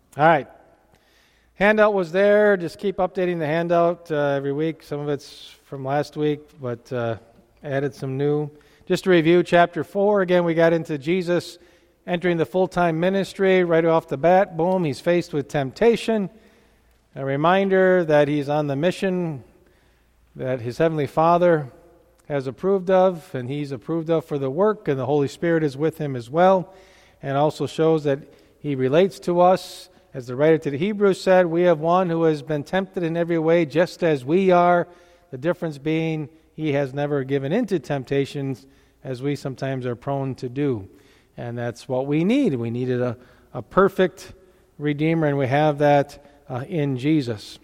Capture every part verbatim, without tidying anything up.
All right. Handout was there. Just keep updating the handout uh, every week. Some of it's from last week, but uh, added some new. Just to review chapter four, again, we got into Jesus entering the full-time ministry right off the bat. Boom, he's faced with temptation. A reminder that he's on the mission that his Heavenly Father has approved of, and he's approved of for the work, and the Holy Spirit is with him as well. And also shows that he relates to us. As the writer to the Hebrews said, we have one who has been tempted in every way just as we are. The difference being he has never given into temptations as we sometimes are prone to do. And that's what we need. We needed a, a perfect Redeemer, and we have that uh, in Jesus.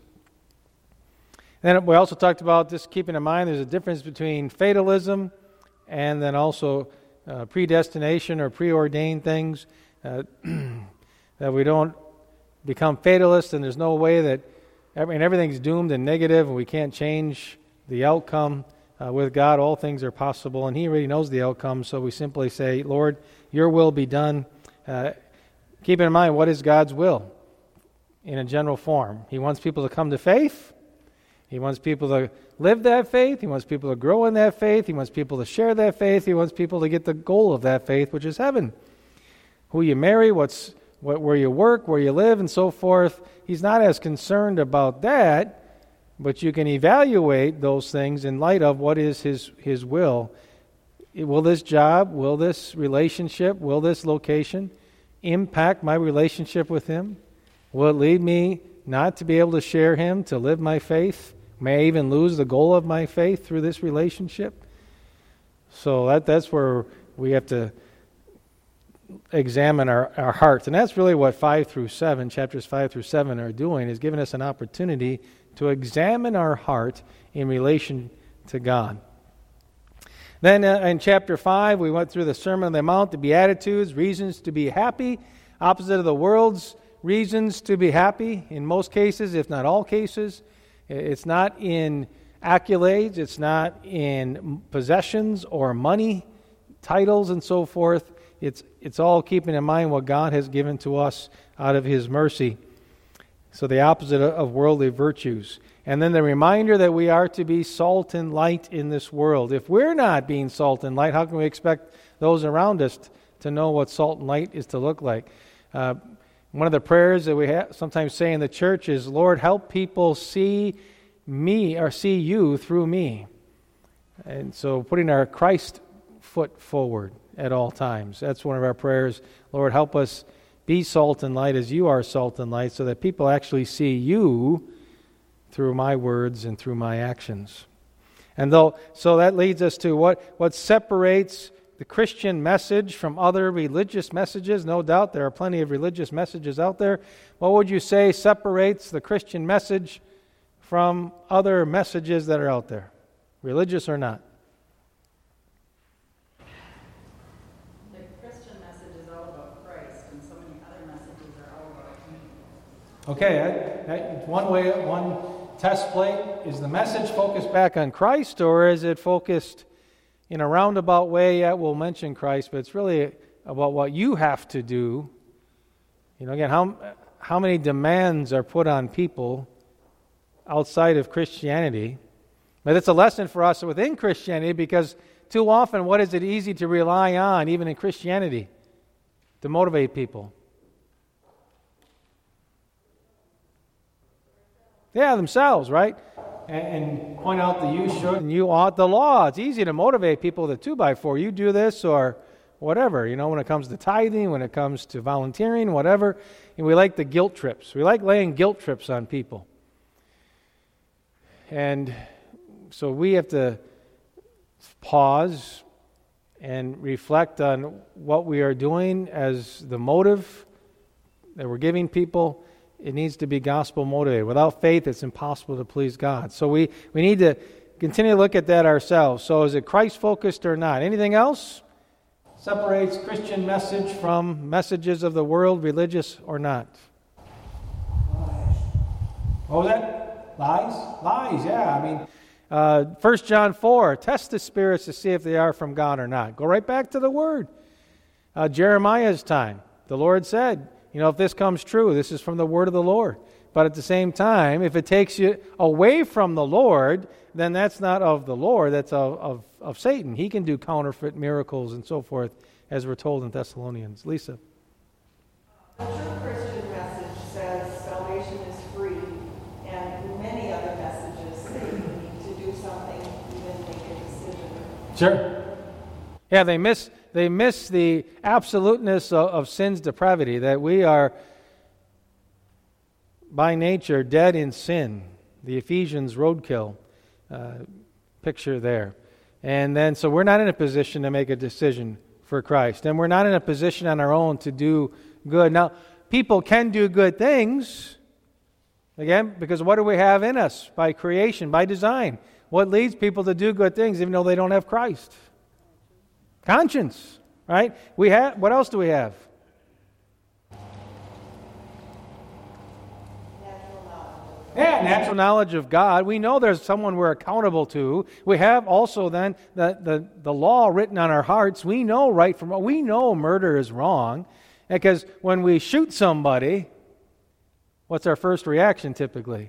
Then we also talked about just keeping in mind there's a difference between fatalism and then also uh, predestination or preordained things. Uh, that we don't become fatalists, and there's no way that I mean, everything's doomed and negative, and we can't change the outcome. Uh, with God, all things are possible, and He already knows the outcome, so we simply say, Lord, your will be done. Uh, keep in mind, what is God's will in a general form? He wants people to come to faith. He wants people to live that faith. He wants people to grow in that faith. He wants people to share that faith. He wants people to get the goal of that faith, which is heaven. Who you marry, what's what, where you work, where you live, and so forth. He's not as concerned about that, but you can evaluate those things in light of what is His His will. Will this job, will this relationship, will this location impact my relationship with Him? Will it lead me not to be able to share Him, to live my faith? May I even lose the goal of my faith through this relationship? So that that's where we have to examine our, our hearts. And that's really what five through seven, chapters five through seven are doing, is giving us an opportunity to examine our heart in relation to God. Then uh, in chapter five, we went through the Sermon on the Mount, the Beatitudes, reasons to be happy, opposite of the world's reasons to be happy in most cases, if not all cases. It's not in accolades, it's not in possessions or money, titles and so forth. It's it's all keeping in mind what God has given to us out of His mercy. So the opposite of worldly virtues. And then the reminder that we are to be salt and light in this world. If we're not being salt and light, how can we expect those around us to know what salt and light is to look like? Uh, one of the prayers that we ha- sometimes say in the church is, Lord, help people see me or see you through me. And so putting our Christ foot forward at all times. That's one of our prayers. Lord, help us be salt and light as you are salt and light, so that people actually see you through my words and through my actions. And though, so that leads us to what, what separates the Christian message from other religious messages. No doubt there are plenty of religious messages out there. What would you say separates the Christian message from other messages that are out there, religious or not? Okay, that, one way, one test plate. Is the message focused back on Christ, or is it focused in a roundabout way? Yeah, we'll mention Christ, but it's really about what you have to do. You know, again, how how many demands are put on people outside of Christianity? But it's a lesson for us within Christianity, because too often, what is it easy to rely on, even in Christianity, to motivate people? Yeah, themselves, right? And, and point out that you should and you ought the law. It's easy to motivate people with a two by four. You do this or whatever. You know, when it comes to tithing, when it comes to volunteering, whatever. And we like the guilt trips. We like laying guilt trips on people. And so we have to pause and reflect on what we are doing as the motive that we're giving people. It needs to be gospel motivated. Without faith, it's impossible to please God. So we, we need to continue to look at that ourselves. So is it Christ-focused or not? Anything else separates Christian message from messages of the world, religious or not? Lies. What was that? Lies? Lies, yeah. I mean, uh, First John four, test the spirits to see if they are from God or not. Go right back to the Word. Uh, Jeremiah's time, the Lord said, you know, if this comes true, this is from the word of the Lord. But at the same time, if it takes you away from the Lord, then that's not of the Lord, that's of, of, of Satan. He can do counterfeit miracles and so forth, as we're told in Thessalonians. Lisa. The true Christian message says salvation is free, and many other messages say you need to do something, even make a decision. Sure. Yeah, they miss they miss the absoluteness of, of sin's depravity, that we are by nature dead in sin. The Ephesians roadkill uh, picture there. And then, so we're not in a position to make a decision for Christ. And we're not in a position on our own to do good. Now, people can do good things, again, because what do we have in us? By creation, by design. What leads people to do good things even though they don't have Christ? Conscience, right? We have. What else do we have? Yeah, natural knowledge of God. We know there's someone we're accountable to. We have also then the, the, the law written on our hearts. We know right from wrong. We know murder is wrong. Because when we shoot somebody, what's our first reaction typically?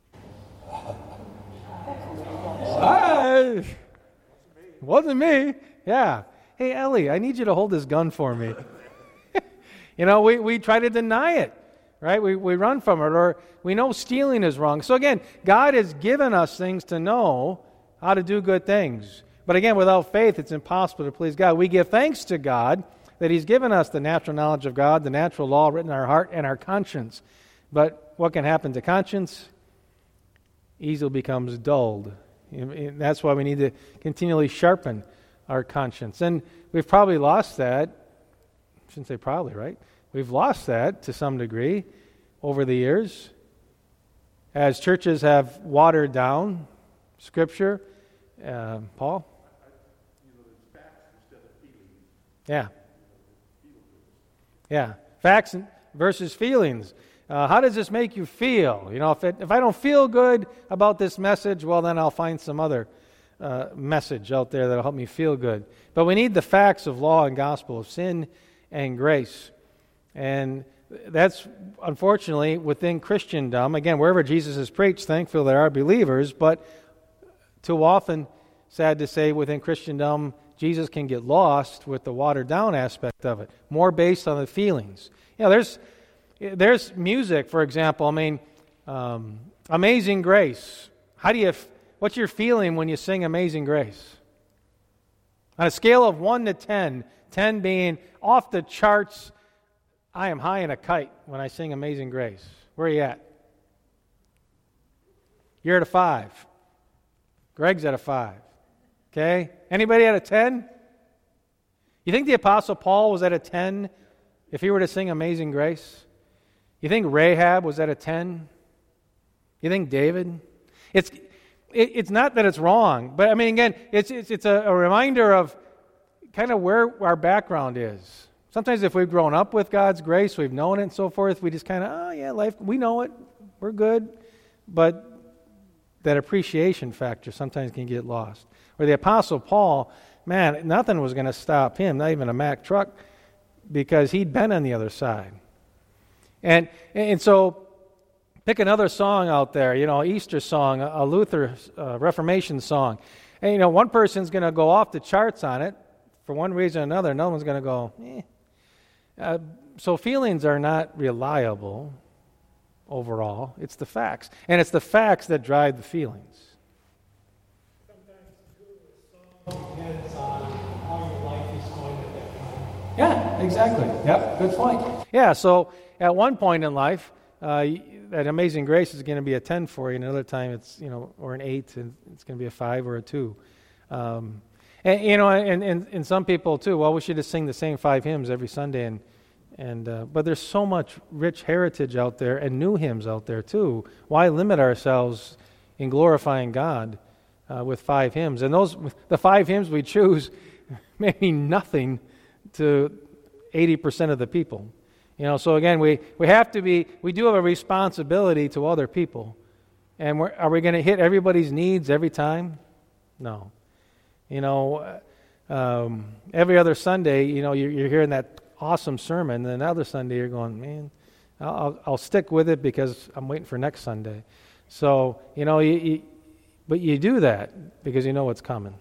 Ah, wasn't me. Yeah. Hey, Ellie, I need you to hold this gun for me. You know, we, we try to deny it. Right? We we run from it, or we know stealing is wrong. So again, God has given us things to know how to do good things. But again, without faith, it's impossible to please God. We give thanks to God that He's given us the natural knowledge of God, the natural law written in our heart and our conscience. But what can happen to conscience? Easily becomes dulled. And that's why we need to continually sharpen our conscience. And we've probably lost that. I shouldn't say probably, right? We've lost that to some degree over the years as churches have watered down Scripture. Uh, Paul? Yeah. Yeah. Facts versus feelings. Uh, how does this make you feel? You know, if it, if I don't feel good about this message, well, then I'll find some other uh, message out there that'll help me feel good. But we need the facts of law and gospel, of sin and grace. And that's, unfortunately, within Christendom. Again, wherever Jesus is preached, thankfully there are believers, but too often, sad to say, within Christendom, Jesus can get lost with the watered-down aspect of it, more based on the feelings. You know, there's there's music, for example. I mean, um, Amazing Grace. How do you? What's your feeling when you sing Amazing Grace? On a scale of one to ten, ten being off the charts. I am high in a kite when I sing Amazing Grace. Where are you at? You're at a five. Greg's at a five. Okay? Anybody at a ten? You think the Apostle Paul was at a ten if he were to sing Amazing Grace? You think Rahab was at a ten? You think David? It's it, it's not that it's wrong, but I mean, again, it's it's, it's a, a reminder of kind of where our background is. Sometimes if we've grown up with God's grace, we've known it and so forth, we just kind of, oh yeah, life, we know it, we're good. But that appreciation factor sometimes can get lost. Or the Apostle Paul, man, nothing was going to stop him, not even a Mack truck, because he'd been on the other side. And and so, pick another song out there, you know, Easter song, a Luther uh, Reformation song. And you know, one person's going to go off the charts on it for one reason or another. No one's going to go, eh. Uh, so feelings are not reliable overall. It's the facts. And it's the facts that drive the feelings. Depends on how your life is going at that time. Yeah, exactly. Yep, good point. Yeah, so at one point in life, uh, that Amazing Grace is going to be a ten for you, and another time it's, you know, or an eight, and it's going to be a five or a two. Um, and, you know, and, and, and some people too, well, we should just sing the same five hymns every Sunday, and and uh, but there's so much rich heritage out there and new hymns out there too. Why limit ourselves in glorifying God uh, with five hymns? And those, the five hymns we choose may mean nothing to eighty percent of the people. You know, so again, we, we have to be, we do have a responsibility to other people. And we're, are we going to hit everybody's needs every time? No. You know, um, every other Sunday, you know, you're, you're hearing that awesome sermon, and then another Sunday you're going, man, I'll, I'll stick with it because I'm waiting for next Sunday. So, you know, you, you, but you do that because you know what's coming.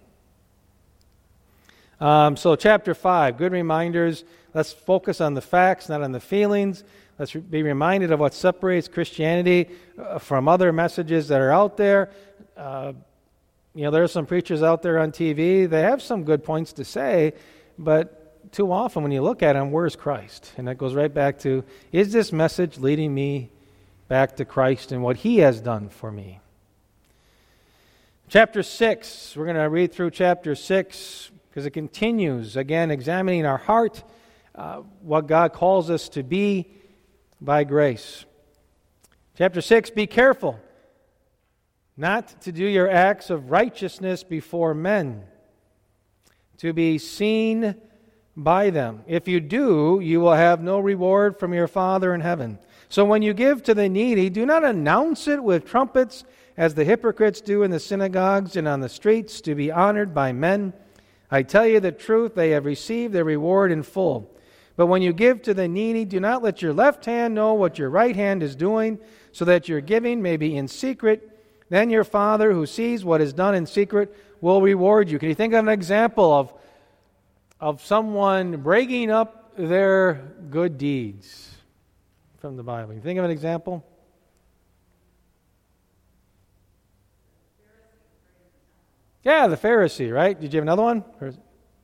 Um, so chapter five, good reminders. Let's focus on the facts, not on the feelings. Let's re- be reminded of what separates Christianity uh, from other messages that are out there. Uh, you know, there are some preachers out there on T V. They have some good points to say, but too often when you look at them, where's Christ? And that goes right back to, is this message leading me back to Christ and what He has done for me? Chapter six, we're going to read through chapter six because it continues, again, examining our heart, uh, what God calls us to be by grace. Chapter six, be careful not to do your acts of righteousness before men, to be seen by them. If you do, you will have no reward from your Father in heaven. So when you give to the needy, do not announce it with trumpets, as the hypocrites do in the synagogues and on the streets, to be honored by men. I tell you the truth, they have received their reward in full. But when you give to the needy, do not let your left hand know what your right hand is doing, so that your giving may be in secret. Then your Father, who sees what is done in secret, will reward you. Can you think of an example of of someone breaking up their good deeds from the Bible? You think of an example? Yeah, the Pharisee, right? Did you have another one? Or...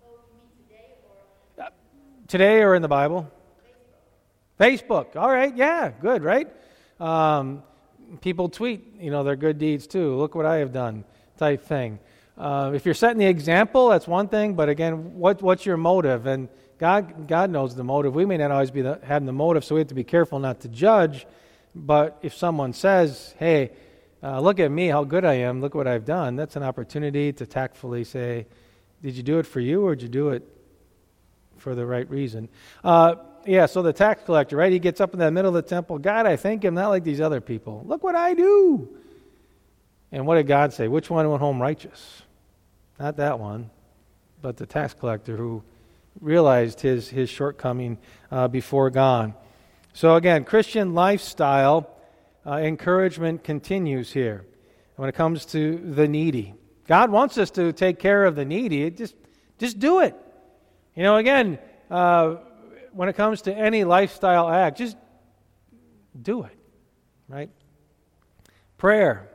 Today or in the Bible? Facebook. Facebook. All right, yeah, good, right? Um, people tweet, you know, their good deeds too. Look what I have done, type thing. Uh, if you're setting the example, that's one thing. But again, what, what's your motive? And God, God knows the motive. We may not always be the, having the motive, so we have to be careful not to judge. But if someone says, "Hey, uh, look at me, how good I am! Look what I've done," that's an opportunity to tactfully say, "Did you do it for you, or did you do it for the right reason?" Uh, yeah. So the tax collector, right? He gets up in the middle of the temple. God, I thank Him, not like these other people. Look what I do. And what did God say? Which one went home righteous? Not that one, but the tax collector who realized his, his shortcoming uh, before God. So again, Christian lifestyle uh, encouragement continues here when it comes to the needy. God wants us to take care of the needy. Just, just do it. You know, again, uh, when it comes to any lifestyle act, just do it, right? Prayer.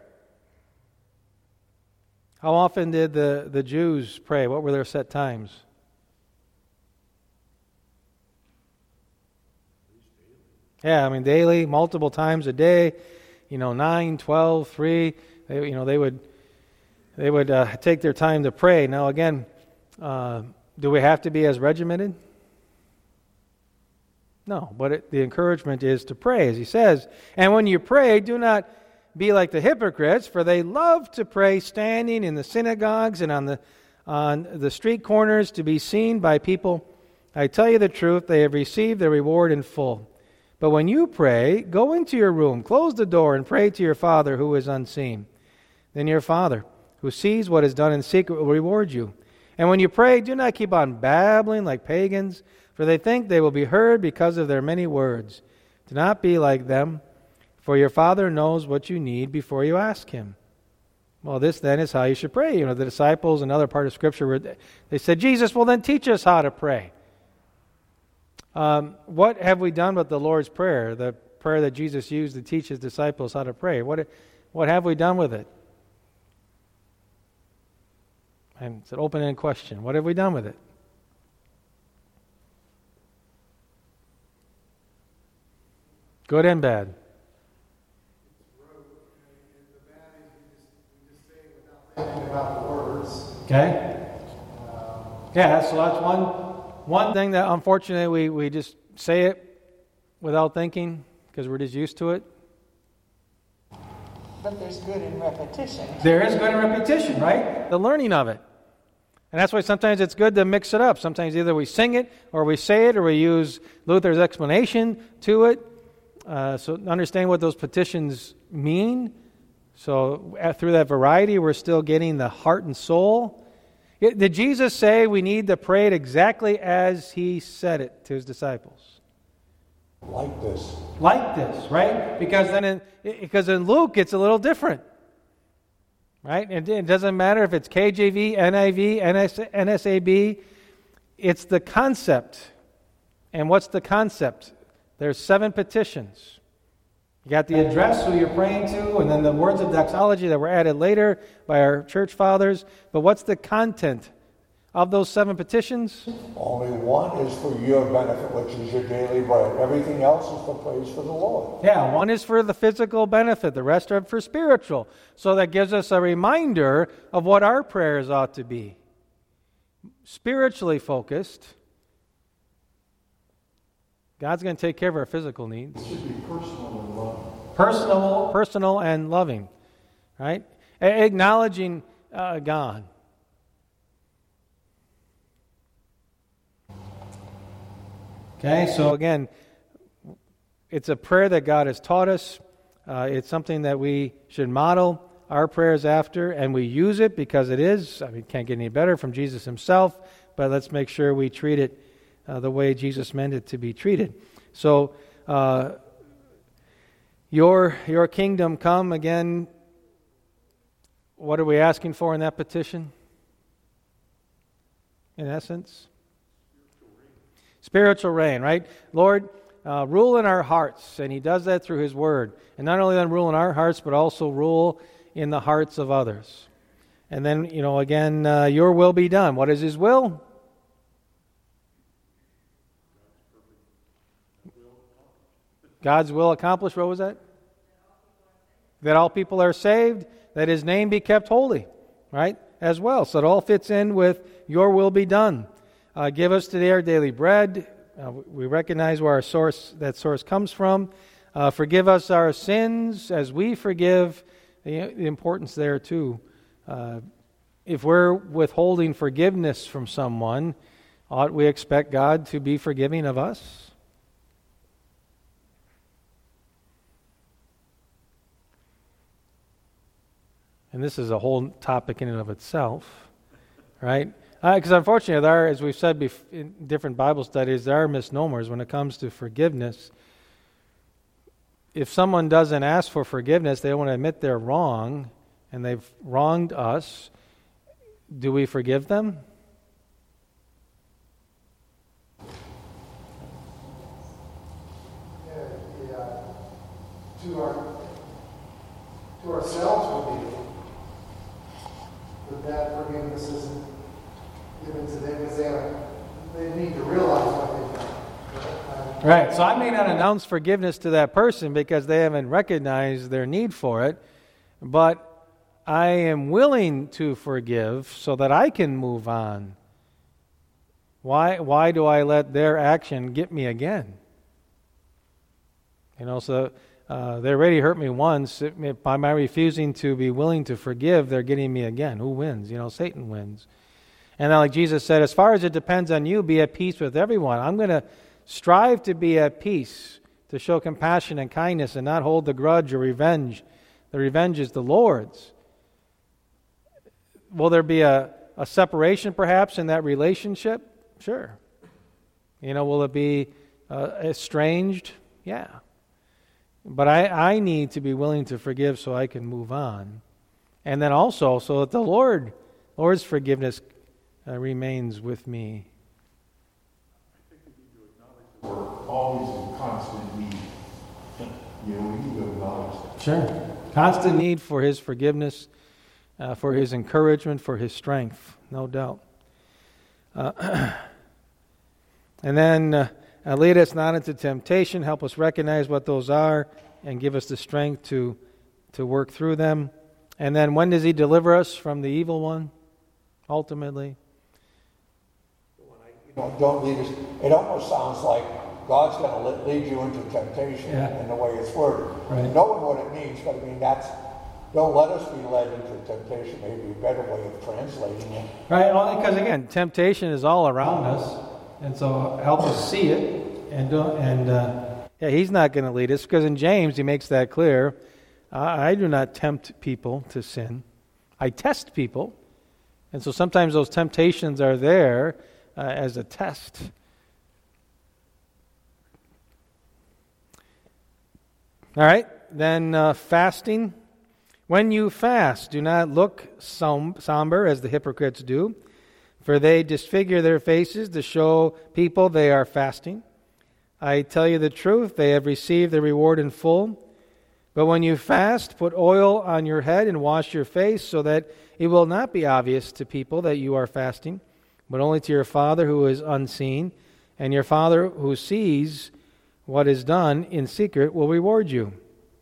How often did the, the Jews pray? What were their set times? Yeah, I mean daily, multiple times a day. You know, nine, twelve, three. They, you know, they would they would uh, take their time to pray. Now, again, uh, do we have to be as regimented? No, but it, the encouragement is to pray, as he says. And when you pray, do not be like the hypocrites, for they love to pray standing in the synagogues and on the on the street corners to be seen by people. I tell you the truth, they have received their reward in full. But when you pray, go into your room, close the door, and pray to your Father who is unseen. Then your Father, who sees what is done in secret, will reward you. And when you pray, do not keep on babbling like pagans, for they think they will be heard because of their many words. Do not be like them, for your Father knows what you need before you ask Him. Well, this then is how you should pray. You know, the disciples, another part of Scripture, where they said, Jesus, well then teach us how to pray. Um, what have we done with the Lord's Prayer, the prayer that Jesus used to teach His disciples how to pray? What, what have we done with it? And it's an open-ended question. What have we done with it? Good and bad. About the words. Okay. Yeah, so that's one one thing that unfortunately we, we just say it without thinking because we're just used to it. But there's good in repetition. There is good in repetition, right? The learning of it. And that's why sometimes it's good to mix it up. Sometimes either we sing it or we say it or we use Luther's explanation to it. Uh, so understand what those petitions mean. So through that variety, we're still getting the heart and soul. Did Jesus say we need to pray it exactly as He said it to His disciples? Like this. Like this, right? Because then in, because in Luke it's a little different. Right? It, it doesn't matter if it's K J V, N I V, N S A B. It's the concept. And what's the concept? There's seven petitions. You got the address, who you're praying to, and then the words of doxology that were added later by our church fathers. But what's the content of those seven petitions? Only one is for your benefit, which is your daily bread. Everything else is for praise for the Lord. Yeah, one is for the physical benefit. The rest are for spiritual. So that gives us a reminder of what our prayers ought to be. Spiritually focused. God's going to take care of our physical needs. It should be personal and loving. Personal, personal and loving. Right? A- acknowledging uh, God. Okay, so again, it's a prayer that God has taught us. Uh, it's something that we should model our prayers after, and we use it because it is. I mean, it can't get any better from Jesus himself, but let's make sure we treat it uh, the way Jesus meant it to be treated. So, uh, your your kingdom come, again, what are we asking for in that petition? In essence? Spiritual reign, right? Lord, uh, rule in our hearts, and he does that through his word. And not only then rule in our hearts, but also rule in the hearts of others. And then, you know, again, uh, your will be done. What is his will? God's will accomplished. What was that? That all people are saved, that his name be kept holy, right? As well. So it all fits in with your will be done. Uh, give us today our daily bread. Uh, we recognize where our source, that source comes from. Uh, forgive us our sins as we forgive. The, the importance there too. Uh, if we're withholding forgiveness from someone, ought we expect God to be forgiving of us? And this is a whole topic in and of itself, right? Because uh, unfortunately, there are, as we've said bef- in different Bible studies, there are misnomers when it comes to forgiveness. If someone doesn't ask for forgiveness, they don't want to admit they're wrong, and they've wronged us, do we forgive them? Yeah, yeah. To our to ourselves would be that that forgiveness isn't given to them because they have, they need to realize what they've done. Right. So I may not announce forgiveness to that person because they haven't recognized their need for it, but I am willing to forgive so that I can move on. Why why do I let their action get me again? You know, so uh, they already hurt me once. It, by my refusing to be willing to forgive, they're getting me again. Who wins? You know, Satan wins. And then like Jesus said, as far as it depends on you, be at peace with everyone. I'm going to strive to be at peace, to show compassion and kindness and not hold the grudge or revenge. The revenge is the Lord's. Will there be a, a separation perhaps in that relationship? Sure. You know, will it be uh, estranged? Yeah. But I, I need to be willing to forgive so I can move on. And then also so that the Lord, Lord's forgiveness uh, remains with me. I think we need to acknowledge that we're always in constant need. You know, we need to acknowledge that. Sure. Constant need for his forgiveness, uh, for his encouragement, for his strength, no doubt. Uh, and then uh, uh, lead us not into temptation. Help us recognize what those are and give us the strength to, to work through them. And then when does he deliver us from the evil one, ultimately? You know, don't lead us. It almost sounds like God's going to lead you into temptation Yeah. in the way it's worded. Right. Knowing what it means, but I mean, that's, don't let us be led into temptation, maybe a better way of translating it. Right, well, because again, temptation is all around us, and so help us see it. And do, and uh, yeah, he's not going to lead us, because in James he makes that clear. I, I do not tempt people to sin. I test people. And so sometimes those temptations are there uh, as a test. All right, then uh, fasting. When you fast, do not look som- somber as the hypocrites do, for they disfigure their faces to show people they are fasting. I tell you the truth, they have received their reward in full. But when you fast, put oil on your head and wash your face, so that it will not be obvious to people that you are fasting, but only to your Father who is unseen. And your Father who sees what is done in secret will reward you.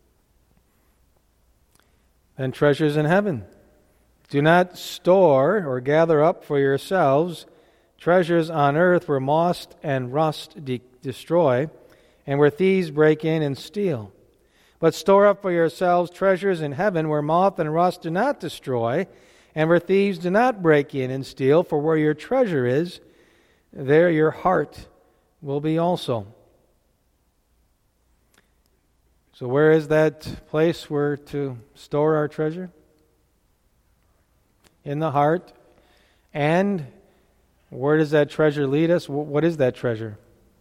And treasures in heaven. Do not store or gather up for yourselves treasures on earth where moth and rust de- destroy, and where thieves break in and steal. But store up for yourselves treasures in heaven where moth and rust do not destroy, and where thieves do not break in and steal. For where your treasure is, there your heart will be also. So where is that place we're to store our treasure? In the heart. And where does that treasure lead us? What is that treasure?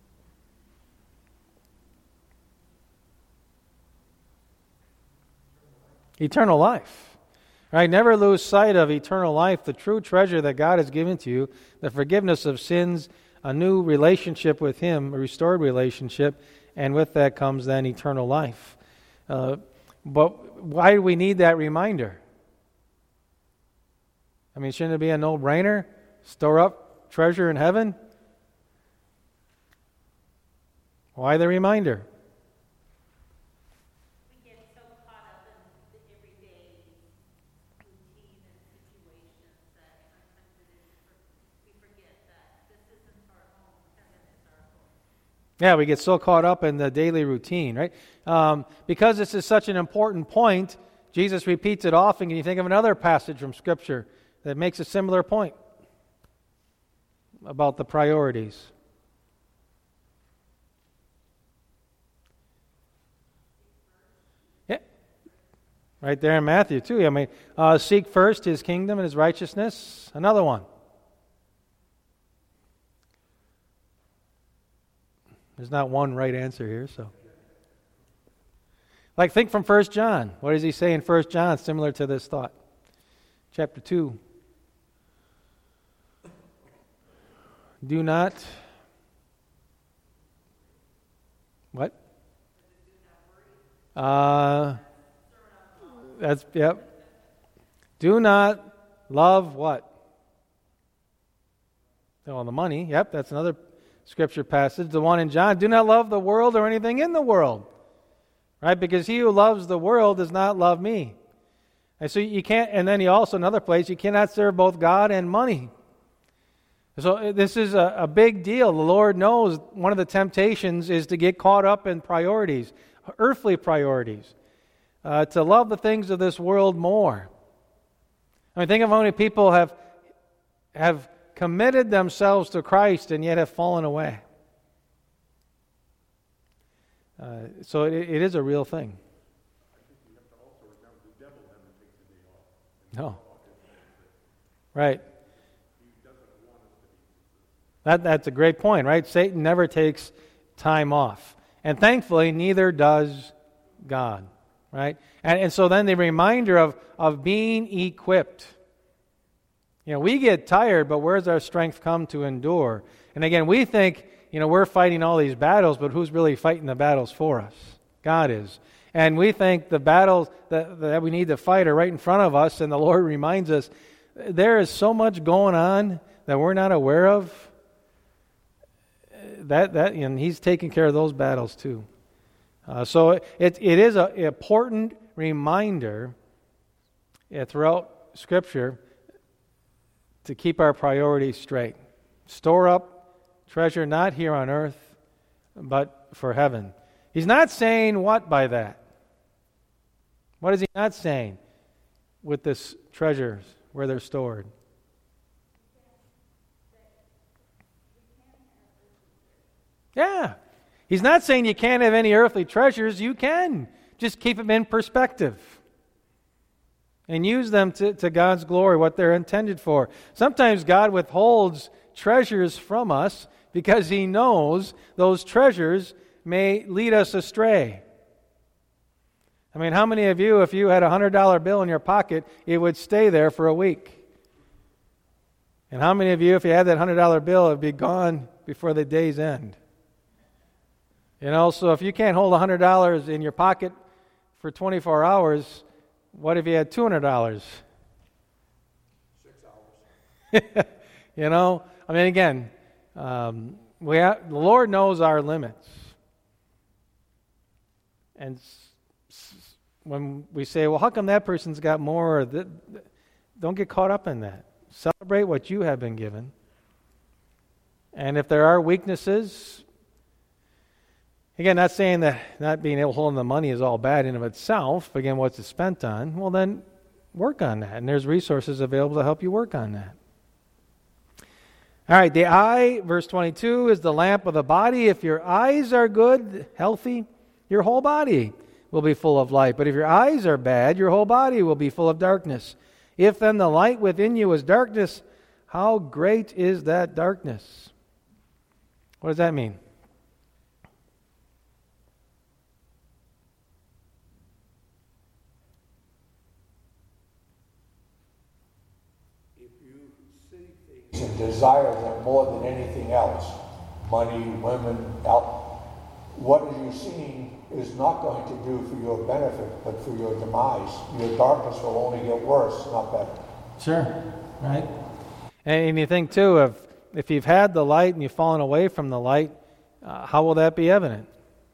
Eternal life. Right? Never lose sight of eternal life, the true treasure that God has given to you, the forgiveness of sins, a new relationship with Him, a restored relationship, and with that comes then eternal life. Uh, but why do we need that reminder? I mean, shouldn't it be a no-brainer? Store up treasure in heaven? Why the reminder? We get so caught up in the everyday routine and situations that sometimes it is, we forget that this isn't our home, heaven is our home. Yeah, we get so caught up in the daily routine, right? Um, because this is such an important point, Jesus repeats it often. Can you think of another passage from Scripture that makes a similar point about the priorities? Yeah, right there in Matthew too. I mean, uh, seek first His kingdom and His righteousness. Another one. There's not one right answer here, so. Like, think from First John. What does he say in First John similar to this thought? Chapter two. Do not... What? Uh, that's, yep. Do not love what? Oh, the money. Yep, that's another Scripture passage. The one in John. Do not love the world or anything in the world. Right? Because he who loves the world does not love me. And so you can't, and then he also, another place, you cannot serve both God and money. So this is a, a big deal. The Lord knows one of the temptations is to get caught up in priorities, earthly priorities, uh, to love the things of this world more. I mean, think of how many people have have committed themselves to Christ and yet have fallen away. Uh, so it, it is a real thing. No. Right. That, that's a great point, right? Satan never takes time off. And thankfully, neither does God, right? And, and so then the reminder of, of being equipped. You know, we get tired, but where's our strength come to endure? And again, we think, you know, we're fighting all these battles, but who's really fighting the battles for us? God is. And we think the battles that, that we need to fight are right in front of us, and the Lord reminds us there is so much going on that we're not aware of. That that and He's taking care of those battles too. Uh, so it it is an important reminder uh, throughout Scripture to keep our priorities straight. Store up treasure not here on earth, but for heaven. He's not saying what by that? What is He not saying with this treasures where they're stored? Yeah. He's not saying you can't have any earthly treasures. You can. Just keep them in perspective. And use them to, to God's glory, what they're intended for. Sometimes God withholds treasures from us because He knows those treasures may lead us astray. I mean, how many of you, if you had a one hundred dollar bill in your pocket, it would stay there for a week? And how many of you, if you had that one hundred dollar bill, it would be gone before the day's end? You know, so if you can't hold one hundred dollars in your pocket for twenty-four hours, what if you had two hundred dollars? Six hours. You know, I mean, again, um, we have, the Lord knows our limits. And s- s- when we say, well, how come that person's got more? Th- th- don't get caught up in that. Celebrate what you have been given. And if there are weaknesses, again, not saying that not being able to hold on the money is all bad in of itself. Again, what's it spent on? Well, then work on that. And there's resources available to help you work on that. All right, the eye, verse twenty-two, is the lamp of the body. If your eyes are good, healthy, your whole body will be full of light. But if your eyes are bad, your whole body will be full of darkness. If then the light within you is darkness, how great is that darkness? What does that mean? And desire them more than anything else, money, women, out. What you're seeing is not going to do for your benefit, but for your demise. Your darkness will only get worse, not better. Sure, right? And you think, too, if, if you've had the light and you've fallen away from the light, uh, how will that be evident?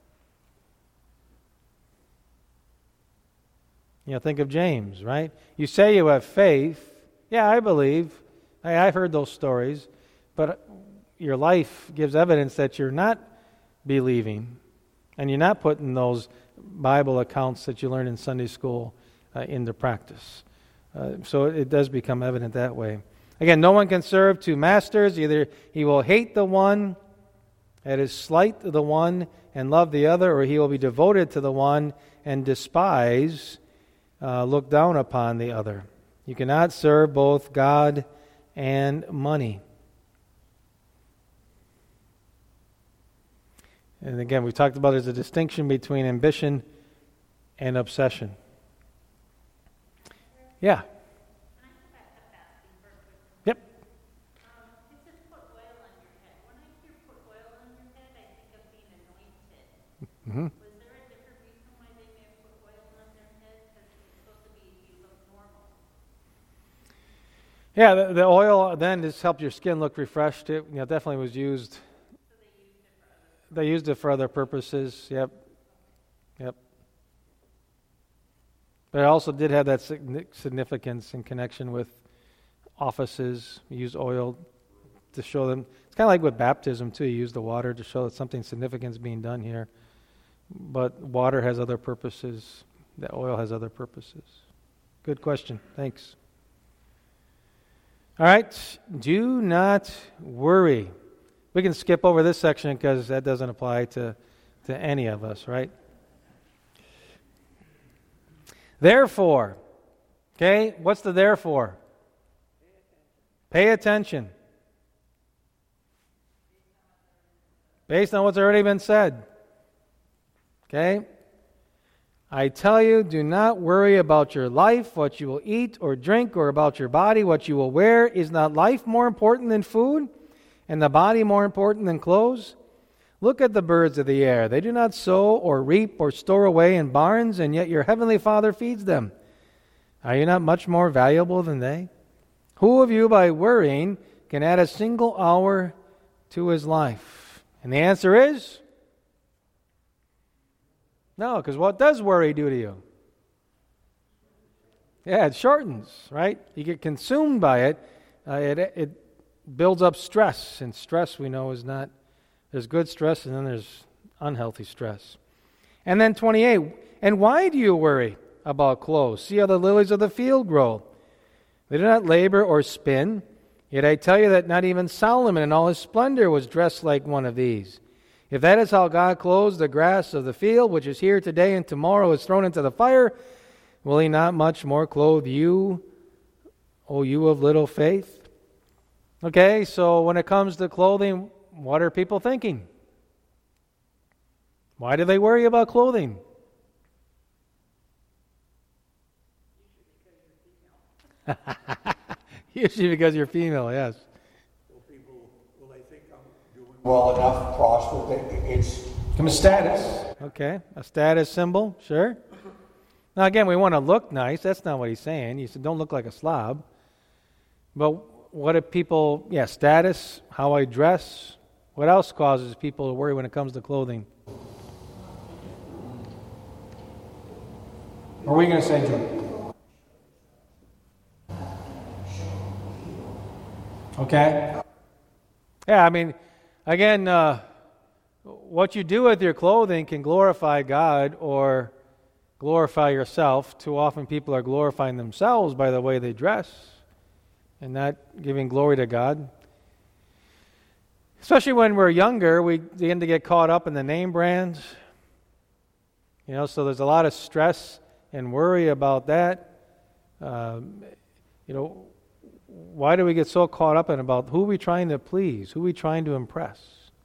You know, think of James, right? You say you have faith. Yeah, I believe. I, I've heard those stories. But your life gives evidence that you're not believing. And you're not putting those Bible accounts that you learned in Sunday school uh, into practice. Uh, so it does become evident that way. Again, no one can serve two masters. Either he will hate the one, that is, slight the one, and love the other, or he will be devoted to the one and despise, uh, look down upon the other. You cannot serve both God and money. And again, we talked about there's a distinction between ambition and obsession. Yeah. Can I go back to fasting for a quick? Yep. Um, it says put oil on your head. When I hear put oil on your head, I think of being anointed. Mm-hmm. Was there a different reason why they may have put oil on their head? Because it's supposed to be you look normal. Yeah, the, the oil then just helped your skin look refreshed. It you know, definitely was used. So they used it for other They used it for other purposes. Yep. Yep. But it also did have that signi- significance in connection with offices. You use oil to show them. It's kind of like with baptism, too. You use the water to show that something significant is being done here. But water has other purposes. The oil has other purposes. Good question. Thanks. All right. Do not worry. We can skip over this section because that doesn't apply to, to any of us, right? Therefore, okay, what's the therefore? Pay attention. Based on what's already been said. Okay? I tell you, do not worry about your life, what you will eat or drink, or about your body, what you will wear. Is not life more important than food, and the body more important than clothes? Look at the birds of the air. They do not sow or reap or store away in barns, and yet your heavenly Father feeds them. Are you not much more valuable than they? Who of you, by worrying, can add a single hour to his life? And the answer is no, because what does worry do to you? Yeah, it shortens, right? You get consumed by it. Uh, it, it builds up stress, and stress we know is not, there's good stress and then there's unhealthy stress. And then twenty-eight, and why do you worry about clothes? See how the lilies of the field grow. They do not labor or spin, yet I tell you that not even Solomon in all his splendor was dressed like one of these. If that is how God clothes the grass of the field, which is here today and tomorrow is thrown into the fire, will he not much more clothe you, O you of little faith? Okay, so when it comes to clothing, what are people thinking? Why do they worry about clothing? Usually because you're female, yes. Will people, will they think I'm doing well enough, prosper? They- It's Come a status. Okay, a status symbol, sure. Now again, we want to look nice. That's not what he's saying. He said, don't look like a slob. But what if people, yeah, status, how I dress. What else causes people to worry when it comes to clothing? What were you going to say, Joe? Okay. Yeah, I mean, again, uh, what you do with your clothing can glorify God or glorify yourself. Too often people are glorifying themselves by the way they dress and not giving glory to God. Especially when we're younger, we begin to get caught up in the name brands. You know, so there's a lot of stress and worry about that. Um, you know, why do we get so caught up in about who are we trying to please? Who are we trying to impress?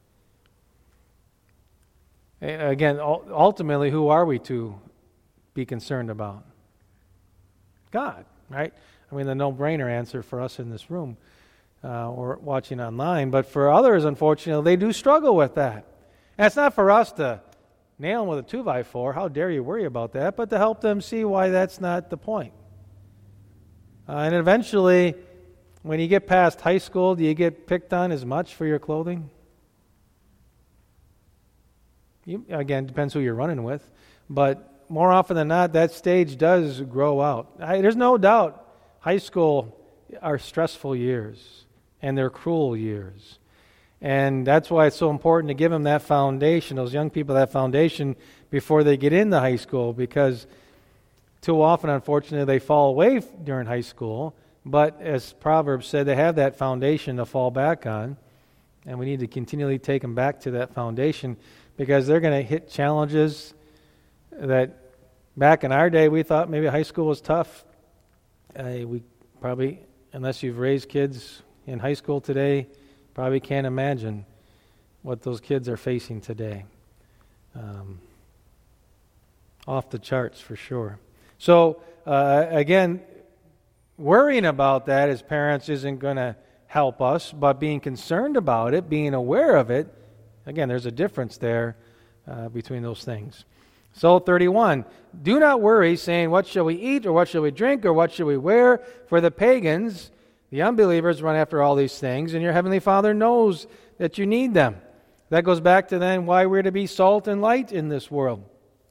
And again, ultimately, who are we to be concerned about? God, right? I mean, the no-brainer answer for us in this room uh, or watching online. But for others, unfortunately, they do struggle with that. And it's not for us to nail them with a two by four. How dare you worry about that? But to help them see why that's not the point. Uh, and eventually, when you get past high school, do you get picked on as much for your clothing? You, again, depends who you're running with. But more often than not, that stage does grow out. I, there's no doubt high school are stressful years, and they're cruel years. And that's why it's so important to give them that foundation, those young people that foundation, before they get into high school, because too often, unfortunately, they fall away during high school. But as Proverbs said, they have that foundation to fall back on, and we need to continually take them back to that foundation, because they're going to hit challenges that back in our day we thought maybe high school was tough. Uh, we probably, unless you've raised kids in high school today, probably can't imagine what those kids are facing today. Um, off the charts for sure. So uh, again, worrying about that as parents isn't going to help us, but being concerned about it, being aware of it, again, there's a difference there uh, between those things. So thirty-one, do not worry, saying, what shall we eat, or what shall we drink, or what shall we wear? For the pagans, the unbelievers, run after all these things, and your heavenly Father knows that you need them. That goes back to then why we're to be salt and light in this world.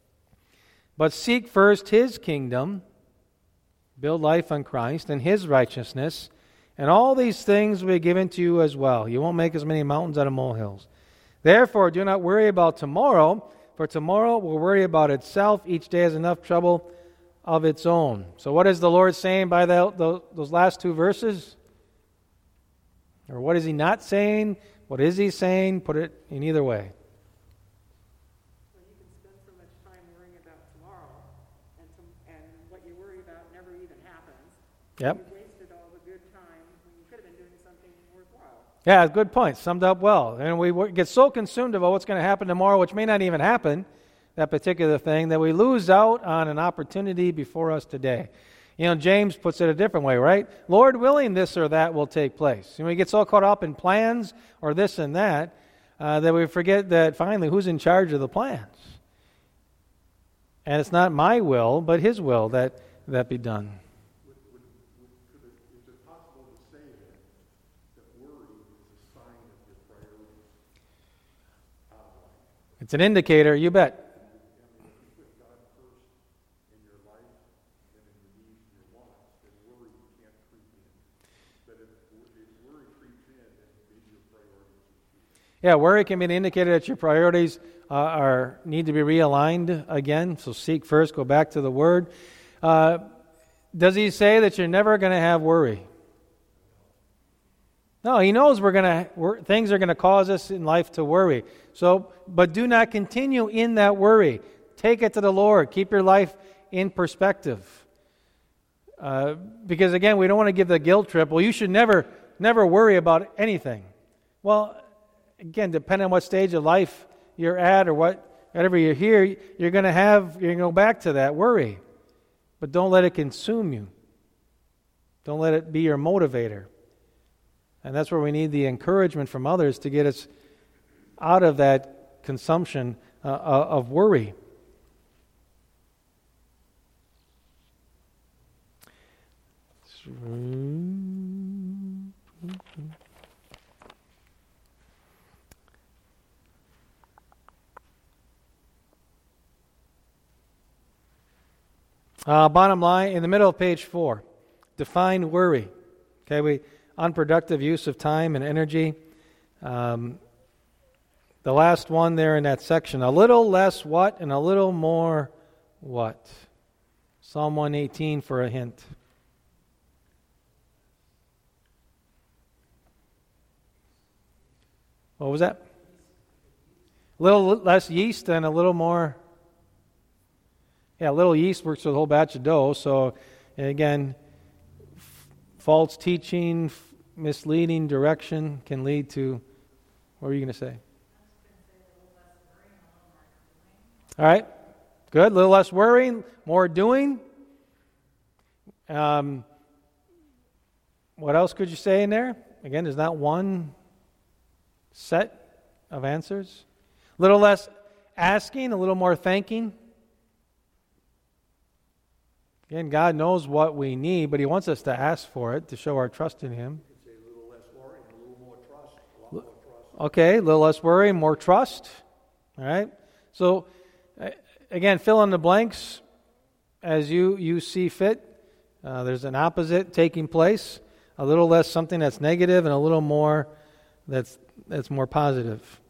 But seek first His kingdom, build life on Christ and His righteousness, and all these things will be given to you as well. You won't make as many mountains out of molehills. Therefore, do not worry about tomorrow, for tomorrow will worry about itself. Each day has enough trouble of its own. So what is the Lord saying by the, the, those last two verses? Or what is He not saying? What is He saying? Put it in either way. Well, you can spend so much time worrying about tomorrow, and, to, and what you worry about never even happens. Yep. You wasted all the good time when you could have been doing something worthwhile. Yeah, good point. Summed up well. And we get so consumed about what's going to happen tomorrow, which may not even happen, that particular thing, that we lose out on an opportunity before us today. You know, James puts it a different way, right? Lord willing, this or that will take place. And we get so caught up in plans or this and that, uh, that we forget that finally who's in charge of the plans. And it's not my will, but His will that, that be done. Would, would, would, could it, is it possible to say that, that worry is a sign of your priorities out of life? It's an indicator, you bet. I mean, if you put God first in your life and in your needs and your wants, then worry can't creep in. But if, if worry creeps in, then maybe your priorities. Yeah, worry can be an indicator that your priorities uh, are need to be realigned again. So seek first, go back to the Word. Uh, does He say that you're never going to have worry? No, He knows we're going to things are going to cause us in life to worry. So, but do not continue in that worry. Take it to the Lord. Keep your life in perspective. Uh, because again, we don't want to give the guilt trip. Well, you should never, never worry about anything. Well, again, depending on what stage of life you're at or what, whatever you're here, you're going to have, you're going to go back to that worry. But don't let it consume you. Don't let it be your motivator. And that's where we need the encouragement from others to get us out of that consumption uh, of worry. Uh, bottom line, in the middle of page four, define worry. Okay, we unproductive use of time and energy. Um, the last one there in that section, a little less what and a little more what? Psalm one eighteen for a hint. What was that? A little less yeast and a little more. Yeah, a little yeast works with a whole batch of dough. So, and again, f- false teaching, f- misleading direction can lead to. What were you going to say? All right, good. A little less worrying, more doing. Um, what else could you say in there? Again, there's not one set of answers. A little less asking, a little more thanking. Again, God knows what we need, but He wants us to ask for it to show our trust in Him. Say a little less worry and a little more trust. A lot more trust. Okay, a little less worry, more trust. All right? So, again, fill in the blanks as you, you see fit. Uh, there's an opposite taking place. A little less something that's negative and a little more that's, that's more positive.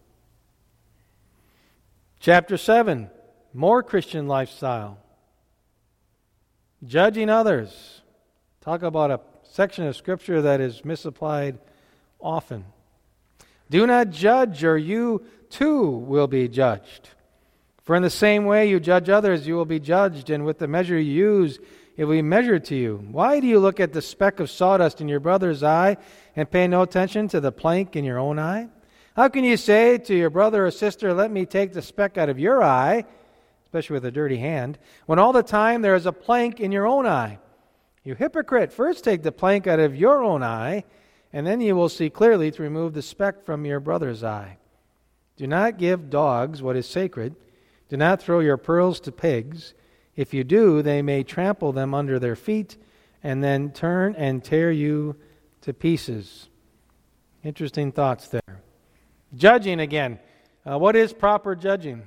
Chapter seven, more Christian lifestyle. Judging others. Talk about a section of Scripture that is misapplied often. Do not judge, or you too will be judged. For in the same way you judge others, you will be judged, and with the measure you use, it will be measured to you. Why do you look at the speck of sawdust in your brother's eye and pay no attention to the plank in your own eye? How can you say to your brother or sister, let me take the speck out of your eye, especially with a dirty hand, when all the time there is a plank in your own eye? You hypocrite, first take the plank out of your own eye, and then you will see clearly to remove the speck from your brother's eye. Do not give dogs what is sacred. Do not throw your pearls to pigs. If you do, they may trample them under their feet and then turn and tear you to pieces. Interesting thoughts there. Judging again. Uh, what is proper judging?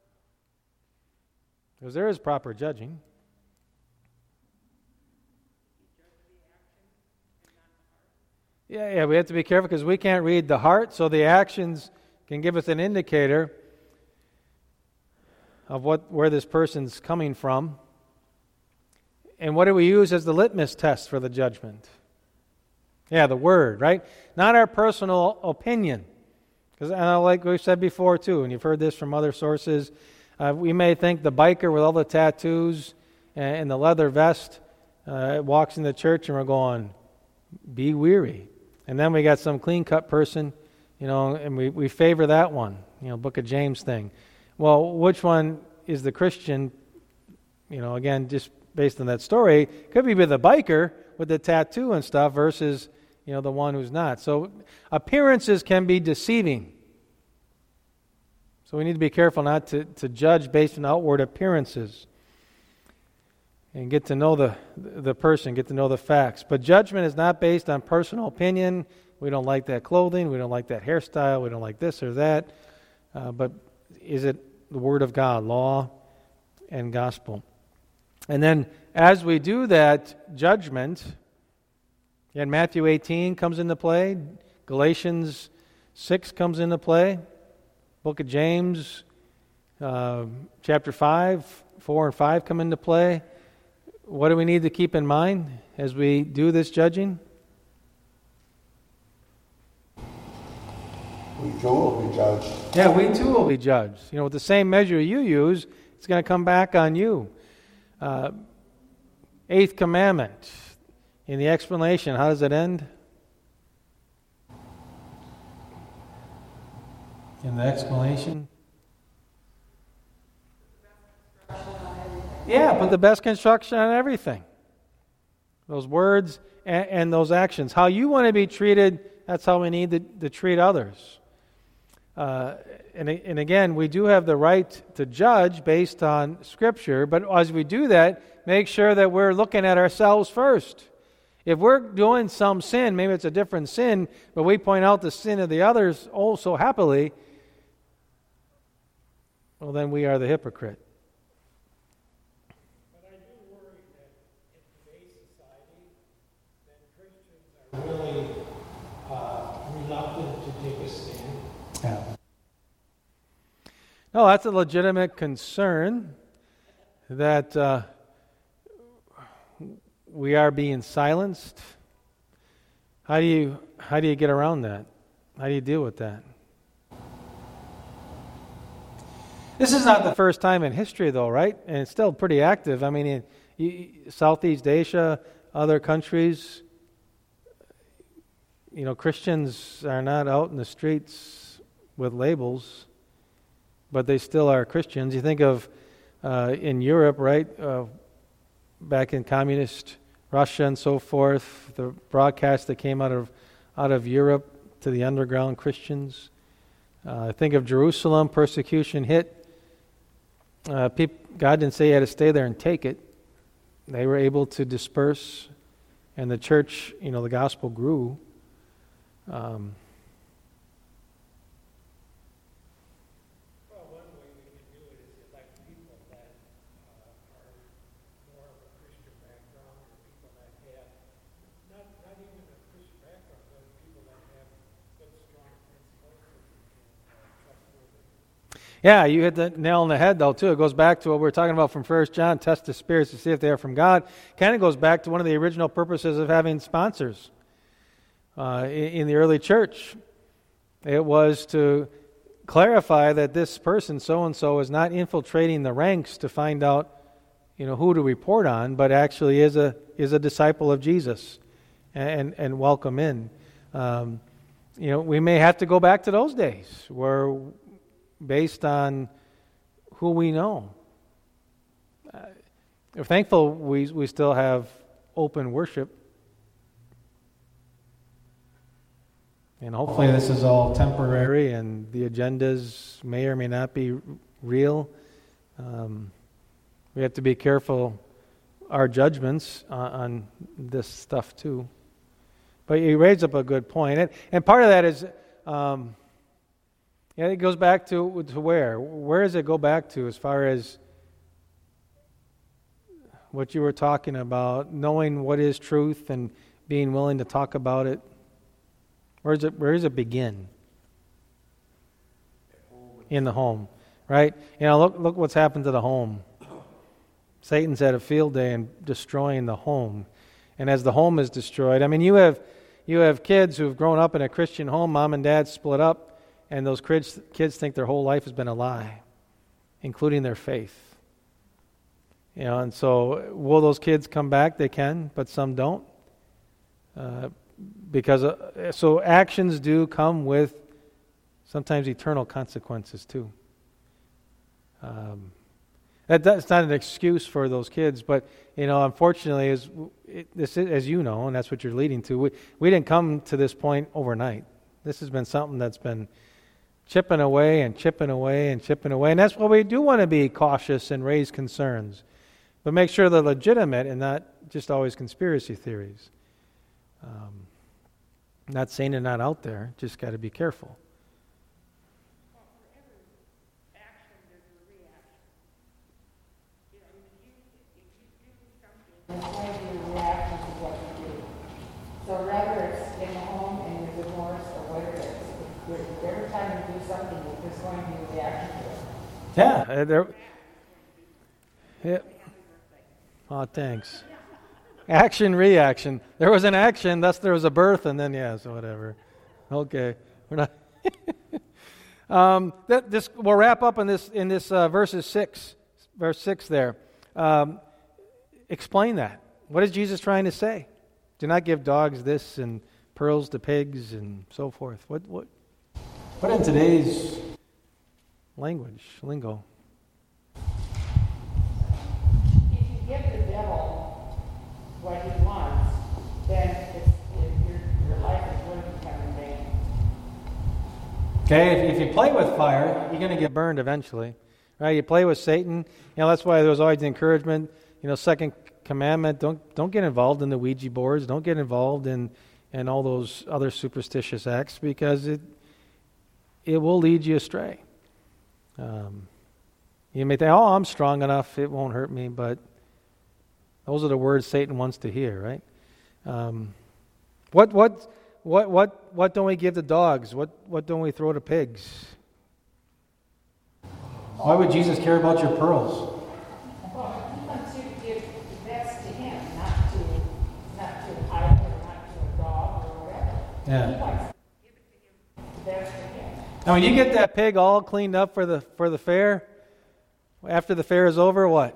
Because there is proper judging. Yeah, yeah, we have to be careful because we can't read the heart, so the actions can give us an indicator of what where this person's coming from. And what do we use as the litmus test for the judgment? Yeah, the Word, right? Not our personal opinion. Because like we've said before too, and you've heard this from other sources, Uh, we may think the biker with all the tattoos and, and the leather vest uh, walks in the church and we're going, be weary. And then we got some clean-cut person, you know, and we, we favor that one, you know, Book of James thing. Well, which one is the Christian, you know, again, just based on that story, could be the biker with the tattoo and stuff versus, you know, the one who's not. So appearances can be deceiving. So we need to be careful not to, to judge based on outward appearances and get to know the, the person, get to know the facts. But judgment is not based on personal opinion. We don't like that clothing. We don't like that hairstyle. We don't like this or that. Uh, but is it the Word of God, law and gospel? And then as we do that judgment, again, Matthew eighteen comes into play. Galatians six comes into play. Book of James, uh, chapter five, four and five come into play. What do we need to keep in mind as we do this judging? We too will be judged. Yeah, we too will be judged. You know, with the same measure you use, it's going to come back on you. Uh, eighth commandment, in the explanation, how does it end? In the explanation? Yeah, put the best construction on everything. those words and, and those actions. How you want to be treated, that's how we need to, to treat others. Uh, and, and again, we do have the right to judge based on Scripture, but as we do that, make sure that we're looking at ourselves first. If we're doing some sin, maybe it's a different sin, but we point out the sin of the others oh so happily, well, then we are the hypocrite. But I do worry that in today's society, that Christians are really uh, reluctant to take a stand. Yeah. No, that's a legitimate concern that uh, we are being silenced. How do you how do you get around that? How do you deal with that? This is not the first time in history, though, right? And it's still pretty active. I mean, in, in Southeast Asia, other countries, you know, Christians are not out in the streets with labels, but they still are Christians. You think of uh, in Europe, right? Uh, back in communist Russia and so forth, the broadcast that came out of out of Europe to the underground Christians. Uh, think of Jerusalem, persecution hit. Uh, peop- God didn't say you had to stay there and take it. They were able to disperse, and the church, you know, the gospel grew. Um, Well, one way we can do it is elect people that uh, are more of a Christian background, or people that have, not, not even a Christian background, but people that have good, strong principles and uh, trustworthy. Yeah, you hit the nail on the head, though, too. It goes back to what we were talking about from First John, test the spirits to see if they are from God. Kind of goes back to one of the original purposes of having sponsors uh, in, in the early church. It was to clarify that this person, so-and-so, is not infiltrating the ranks to find out, you know, who to report on, but actually is a is a disciple of Jesus and, and welcome in. Um, you know, we may have to go back to those days where based on who we know. Uh, we're thankful we we still have open worship. And hopefully this is all temporary and the agendas may or may not be real. Um, we have to be careful our judgments on, on this stuff too. But you raise up a good point. And, and part of that is... Um, Yeah, it goes back to, to where? Where does it go back to as far as what you were talking about, knowing what is truth and being willing to talk about it? Where does it, where does it begin? In the home, right? You know, look, look what's happened to the home. Satan's had a field day in destroying the home. And as the home is destroyed, I mean, you have, you have kids who have grown up in a Christian home, mom and dad split up, and those kids, kids think their whole life has been a lie, including their faith. You know, and so will those kids come back? They can, but some don't. Uh, because uh, so actions do come with sometimes eternal consequences too. Um, that, that's not an excuse for those kids, but you know, unfortunately, as it, this is, as you know, and that's what you're leading to. We we didn't come to this point overnight. This has been something that's been chipping away and chipping away and chipping away. And that's why we do want to be cautious and raise concerns. But make sure they're legitimate and not just always conspiracy theories. Um, not saying they're not out there, just got to be careful. Well, for every action, there's a reaction. You know, if you, if you do something, There's going to be a reaction to what you do. So whether it's in the home and you're divorced or whether it's every time you do something, there's going to be a reaction to it. Yeah. uh, There, yeah. Oh, thanks. Action, reaction. There was an action, thus there was a birth, and then, yeah, so whatever. Okay. We're not... um, that, this, we'll wrap up in this, in this uh, verses six, verse six there. Um, explain that. What is Jesus trying to say? Do not give dogs this and pearls to pigs and so forth. What, what? What in today's language, lingo? If you give the devil what he wants, Okay, if, if you play with fire, you're going to get burned eventually, right? You play with Satan. You know, that's why there was always the encouragement. You know, second commandment: don't don't get involved in the Ouija boards. Don't get involved in in all those other superstitious acts, because it it will lead you astray. Um, you may think, "Oh, I'm strong enough; it won't hurt me," but those are the words Satan wants to hear, right? Um, what what what what what don't we give to dogs? What what don't we throw to pigs? Why would Jesus care about your pearls? Well, he wants you to give the best to him, not to not to an idol or not to a dog or whatever. Yeah. He wants to give it to him, the best to him. Now, when you get that pig all cleaned up for the for the fair, after the fair is over, what?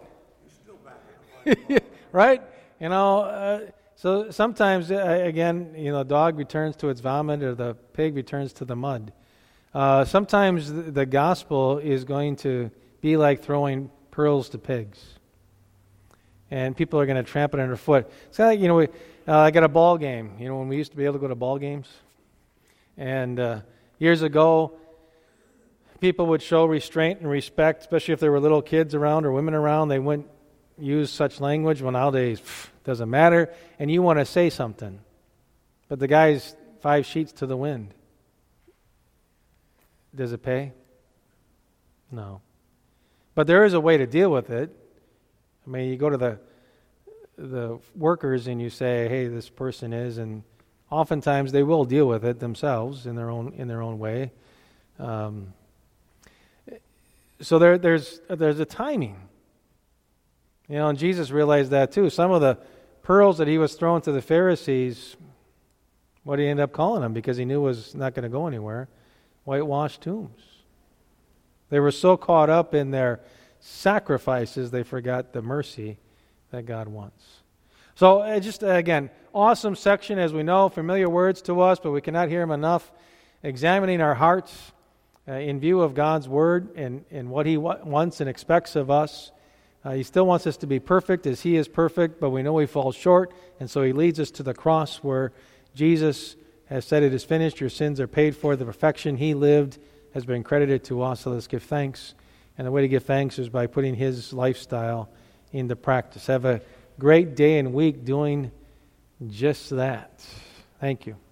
Right? You know, uh, so sometimes, uh, again, you know, the dog returns to its vomit or the pig returns to the mud. Uh, sometimes the, the gospel is going to be like throwing pearls to pigs. And people are going to trample it underfoot. It's kind of like, you know, we, uh, I got a ball game. You know, when we used to be able to go to ball games. And uh, years ago, people would show restraint and respect, especially if there were little kids around or women around. They wouldn't use such language. Well, nowadays, pff, doesn't matter. And you want to say something. But the guy's five sheets to the wind. Does it pay? No. But there is a way to deal with it. I mean, you go to the the workers and you say, "Hey, this person is," and oftentimes they will deal with it themselves in their own in their own way. Um, so there there's there's a timing. You know, and Jesus realized that too. Some of the pearls that he was throwing to the Pharisees, what did he end up calling them? Because he knew it was not going to go anywhere. Whitewashed tombs. They were so caught up in their sacrifices, they forgot the mercy that God wants. So, uh, just uh, again, awesome section, as we know, familiar words to us, but we cannot hear them enough. Examining our hearts uh, in view of God's Word and, and what He wa- wants and expects of us. Uh, he still wants us to be perfect as He is perfect, but we know we fall short, and so He leads us to the cross where Jesus has said, "It is finished, your sins are paid for." The perfection He lived has been credited to us, so let's give thanks. And the way to give thanks is by putting His lifestyle into practice. Have a great day and week doing just that. Thank you.